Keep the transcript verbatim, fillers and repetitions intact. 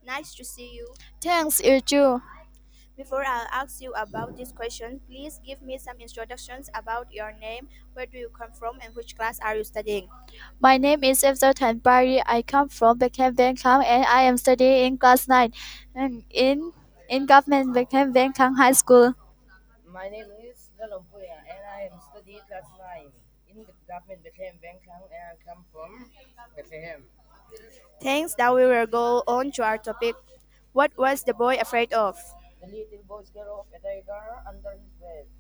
Nice to see you. Thanks, you too. Before I ask you about this question, please give me some introductions about your name, where do you come from, and which class are you studying? My name is Efzal Tanpari. I come from Beckham Bangkok and I am studying in class nine and in in government Beckham Bangkok High School. My name is Lalompuya and I am studying class nine in the government Bethlehem Bangkok and I come from Bethlehem. Thanks, now we will go on to our topic. What was the boy afraid of? The little boy scared of a tiger under his bed.